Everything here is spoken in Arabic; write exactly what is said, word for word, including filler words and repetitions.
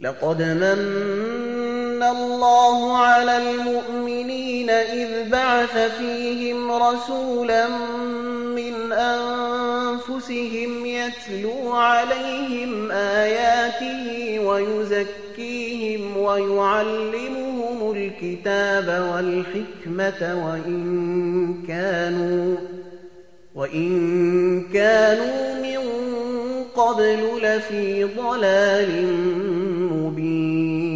لقد من الله على المؤمنين إذ بعث فيهم رسولا من أنفسهم يتلو عليهم آياته ويزكيهم ويعلمهم الكتاب والحكمة وإن كانوا وإن كانوا من قبل لفي ضلال مبين